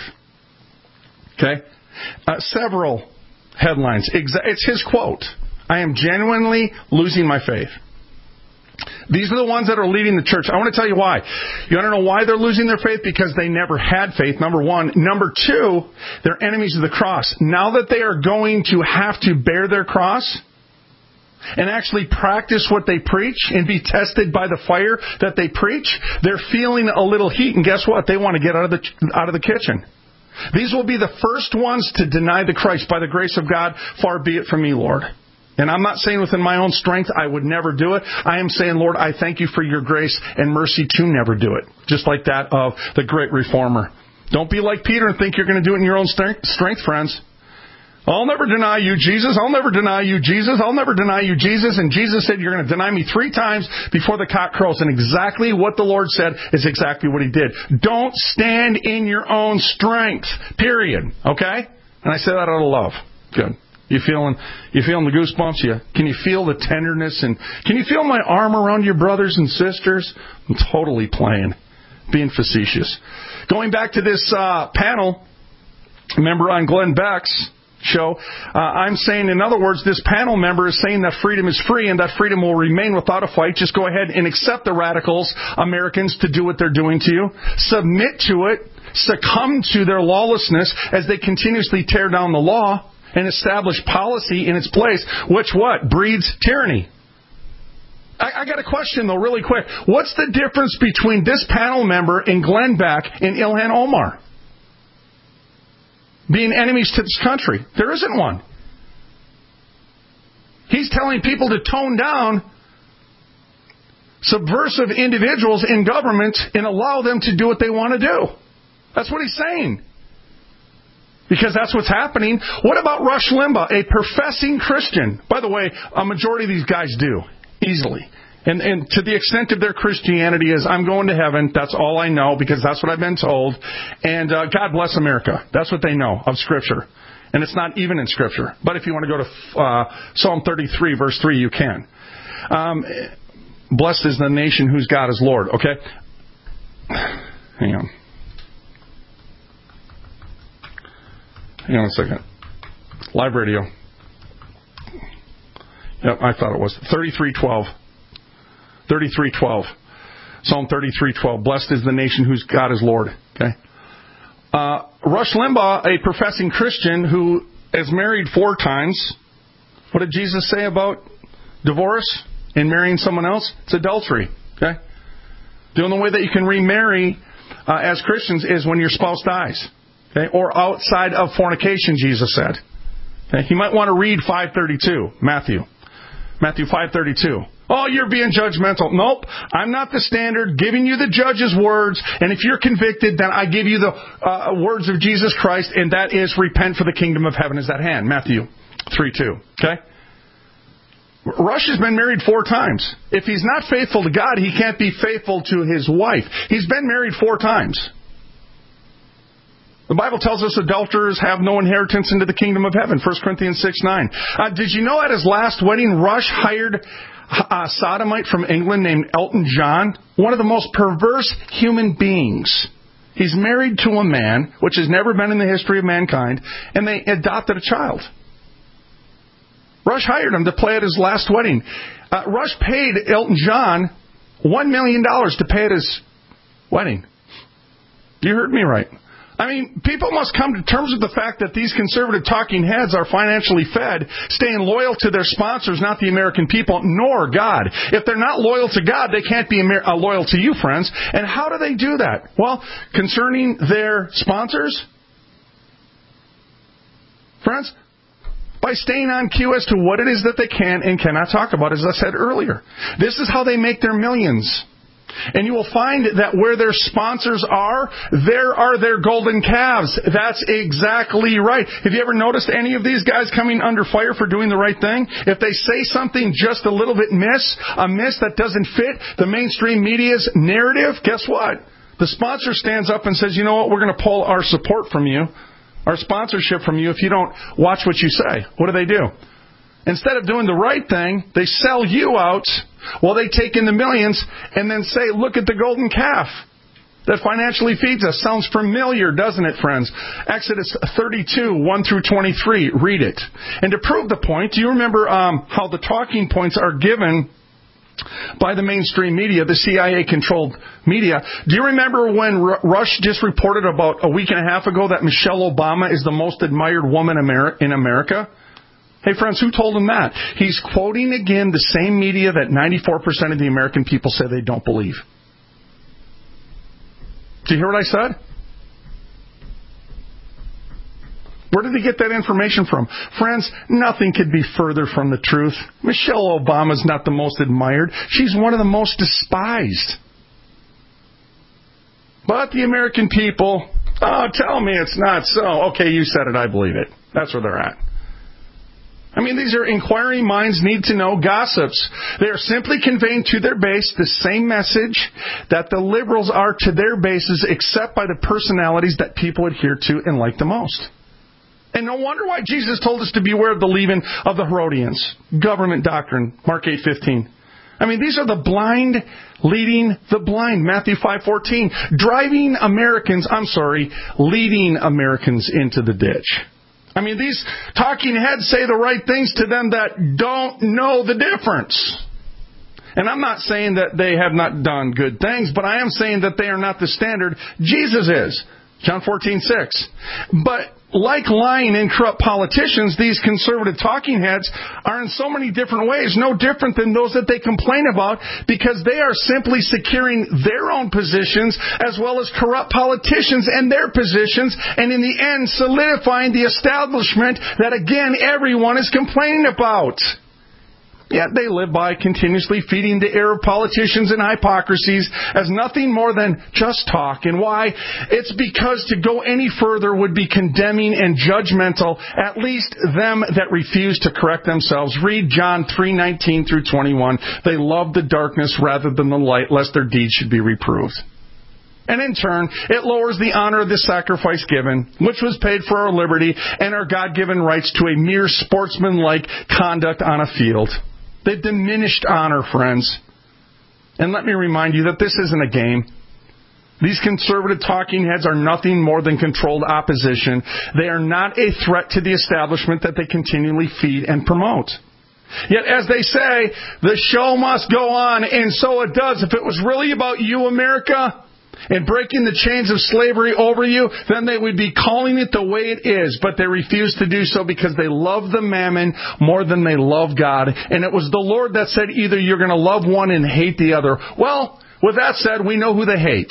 Okay? Uh, several headlines. It's his quote. I am genuinely losing my faith. These are the ones that are leading the church. I want to tell you why. You want to know why they're losing their faith? Because they never had faith, number one. Number two, they're enemies of the cross. Now that they are going to have to bear their cross and actually practice what they preach and be tested by the fire that they preach, they're feeling a little heat. And guess what? They want to get out of the out of the kitchen. These will be the first ones to deny the Christ. By the grace of God, far be it from me, Lord. And I'm not saying within my own strength I would never do it. I am saying, Lord, I thank you for your grace and mercy to never do it. Just like that of the great reformer. Don't be like Peter and think you're going to do it in your own strength, friends. I'll never deny you, Jesus. I'll never deny you, Jesus. I'll never deny you, Jesus. And Jesus said, you're going to deny me three times before the cock crows. And exactly what the Lord said is exactly what he did. Don't stand in your own strength, period. Okay? And I say that out of love. Good. You feeling, you feeling the goosebumps? You, can you feel the tenderness? And can you feel my arm around your brothers and sisters? I'm totally playing, being facetious. Going back to this uh, panel, remember on Glenn Beck's show, uh, I'm saying, in other words, this panel member is saying that freedom is free and that freedom will remain without a fight. Just go ahead and accept the radicals, Americans, to do what they're doing to you. Submit to it. Succumb to their lawlessness as they continuously tear down the law and establish policy in its place, which what? Breeds tyranny. I, I got a question, though, really quick. What's the difference between this panel member and Glenn Beck and Ilhan Omar being enemies to this country? There isn't one. He's telling people to tone down subversive individuals in government and allow them to do what they want to do. That's what he's saying. Because that's what's happening. What about Rush Limbaugh, a professing Christian? By the way, a majority of these guys do, easily. And, and to the extent of their Christianity is, I'm going to heaven, that's all I know, because that's what I've been told. And uh, God bless America. That's what they know of Scripture. And it's not even in Scripture. But if you want to go to uh, Psalm thirty-three, verse three, you can. Um, blessed is the nation whose God is Lord. Okay? Hang on. Hang on a second. Live radio. Yep, I thought it was. thirty-three twelve. thirty-three twelve. Psalm thirty-three twelve. Blessed is the nation whose God is Lord. Okay? Uh, Rush Limbaugh, a professing Christian who is married four times. What did Jesus say about divorce and marrying someone else? It's adultery. Okay? The only way that you can remarry uh, as Christians is when your spouse dies. Okay? Or outside of fornication, Jesus said. Okay? You might want to read five thirty-two, Matthew. Matthew five thirty-two. Oh, you're being judgmental. Nope. I'm not the standard, giving you the judge's words, and if you're convicted, then I give you the uh, words of Jesus Christ, and that is, repent for the kingdom of heaven is at hand. Matthew three two. Okay? Rush has been married four times. If he's not faithful to God, he can't be faithful to his wife. He's been married four times. The Bible tells us adulterers have no inheritance into the kingdom of heaven. First Corinthians six nine. Uh, did you know at his last wedding, Rush hired a sodomite from England named Elton John? One of the most perverse human beings. He's married to a man, which has never been in the history of mankind, and they adopted a child. Rush hired him to play at his last wedding. Uh, Rush paid Elton John one million dollars to pay at his wedding. You heard me right. I mean, people must come to terms with the fact that these conservative talking heads are financially fed, staying loyal to their sponsors, not the American people, nor God. If they're not loyal to God, they can't be Amer- uh, loyal to you, friends. And how do they do that? Well, concerning their sponsors, friends, by staying on cue as to what it is that they can and cannot talk about, as I said earlier. This is how they make their millions. And you will find that where their sponsors are, there are their golden calves. That's exactly right. Have you ever noticed any of these guys coming under fire for doing the right thing? If they say something just a little bit miss, a miss that doesn't fit the mainstream media's narrative, guess what? The sponsor stands up and says, you know what, we're going to pull our support from you, our sponsorship from you if you don't watch what you say. What do they do? Instead of doing the right thing, they sell you out while they take in the millions and then say, look at the golden calf that financially feeds us. Sounds familiar, doesn't it, friends? Exodus thirty-two, one through twenty-three. Read it. And to prove the point, do you remember um, how the talking points are given by the mainstream media, the C I A-controlled media? Do you remember when R- Rush just reported about a week and a half ago that Michelle Obama is the most admired woman in America? Hey, friends, who told him that? He's quoting again the same media that ninety-four percent of the American people say they don't believe. Do you hear what I said? Where did he get that information from? Friends, nothing could be further from the truth. Michelle Obama's not the most admired. She's one of the most despised. But the American people, oh, tell me it's not so. Okay, you said it, I believe it. That's where they're at. I mean, these are inquiring minds need to know gossips. They are simply conveying to their base the same message that the liberals are to their bases, except by the personalities that people adhere to and like the most. And no wonder why Jesus told us to beware of the leaven of the Herodians. Government doctrine, Mark eight fifteen. I mean, these are the blind leading the blind, Matthew five fourteen. Driving Americans, I'm sorry, leading Americans into the ditch. I mean, these talking heads say the right things to them that don't know the difference. And I'm not saying that they have not done good things, but I am saying that they are not the standard. Jesus is. John fourteen six. But like lying and corrupt politicians, these conservative talking heads are in so many different ways no different than those that they complain about, because they are simply securing their own positions as well as corrupt politicians and their positions, and in the end solidifying the establishment that, again, everyone is complaining about. Yet they live by continuously feeding the air of politicians and hypocrisies as nothing more than just talk. And why? It's because to go any further would be condemning and judgmental, at least them that refuse to correct themselves. Read John three nineteen through twenty-one. They love the darkness rather than the light, lest their deeds should be reproved. And in turn, it lowers the honor of the sacrifice given, which was paid for our liberty and our God-given rights, to a mere sportsman-like conduct on a field. They've diminished honor, friends. And let me remind you that this isn't a game. These conservative talking heads are nothing more than controlled opposition. They are not a threat to the establishment that they continually feed and promote. Yet, as they say, the show must go on, and so it does. If it was really about you, America, and breaking the chains of slavery over you, then they would be calling it the way it is. But they refuse to do so because they love the mammon more than they love God. And it was the Lord that said either you're going to love one and hate the other. Well, with that said, we know who they hate.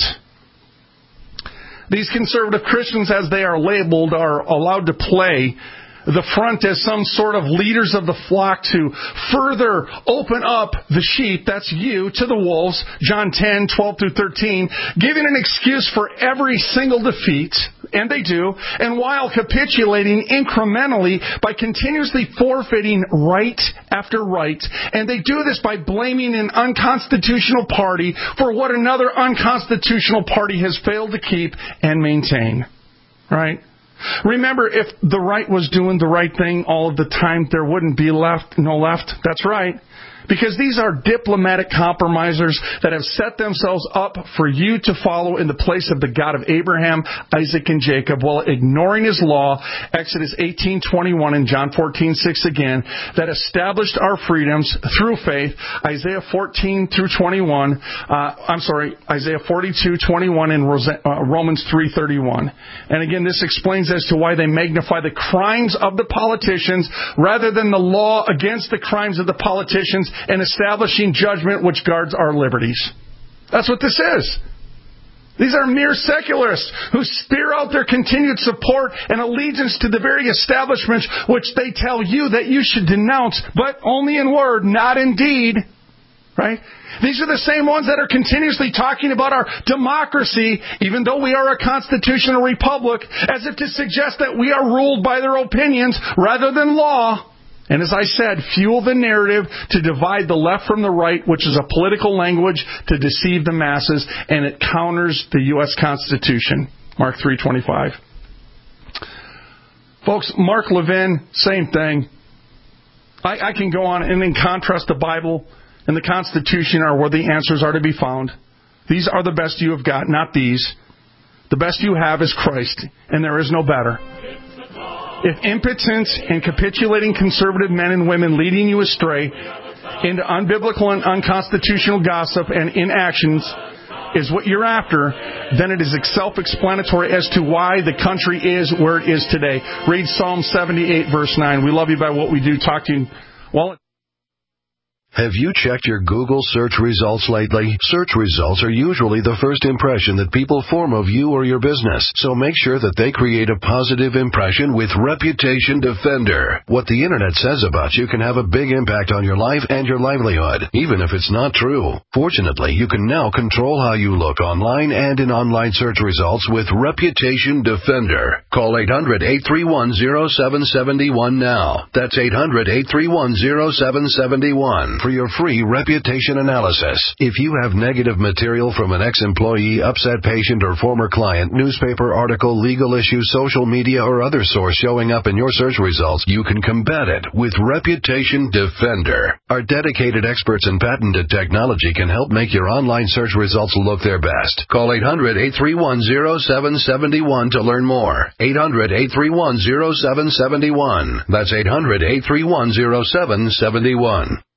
These conservative Christians, as they are labeled, are allowed to play the front as some sort of leaders of the flock to further open up the sheep, that's you, to the wolves, John ten, twelve through thirteen, giving an excuse for every single defeat, and they do, and while capitulating incrementally by continuously forfeiting right after right, and they do this by blaming an unconstitutional party for what another unconstitutional party has failed to keep and maintain. Right? Remember, if the right was doing the right thing all of the time, there wouldn't be left, no left. That's right. Because these are diplomatic compromisers that have set themselves up for you to follow in the place of the God of Abraham, Isaac, and Jacob, while ignoring His law, Exodus eighteen twenty-one and John fourteen six again, that established our freedoms through faith, Isaiah fourteen through twenty-one, uh, I'm sorry, Isaiah forty-two twenty-one and Romans three thirty-one. And again, this explains as to why they magnify the crimes of the politicians rather than the law against the crimes of the politicians, and establishing judgment which guards our liberties. That's what this is. These are mere secularists who spear out their continued support and allegiance to the very establishments which they tell you that you should denounce, but only in word, not in deed. Right? These are the same ones that are continuously talking about our democracy, even though we are a constitutional republic, as if to suggest that we are ruled by their opinions rather than law. And as I said, fuel the narrative to divide the left from the right, which is a political language to deceive the masses, and it counters the U S Constitution. Mark three twenty-five. Folks, Mark Levin, same thing. I, I can go on, and in contrast, the Bible and the Constitution are where the answers are to be found. These are the best you have got, not these. The best you have is Christ, and there is no better. If impotent and capitulating conservative men and women leading you astray into unbiblical and unconstitutional gossip and inactions is what you're after, then it is self-explanatory as to why the country is where it is today. Read Psalm seventy-eight, verse nine. We love you by what we do. Talk to you. Well, have you checked your Google search results lately? Search results are usually the first impression that people form of you or your business, so make sure that they create a positive impression with Reputation Defender. What the Internet says about you can have a big impact on your life and your livelihood, even if it's not true. Fortunately, you can now control how you look online and in online search results with Reputation Defender. Call eight hundred, eight three one, zero seven seven one now. That's eight hundred, eight three one, zero seven seven one. For your free reputation analysis. If you have negative material from an ex-employee, upset patient, or former client, newspaper article, legal issue, social media, or other source showing up in your search results, you can combat it with Reputation Defender. Our dedicated experts in patented technology can help make your online search results look their best. Call eight hundred, eight three one, zero seven seven one to learn more. eight hundred, eight three one, zero seven seven one. That's eight hundred, eight three one, zero seven seven one.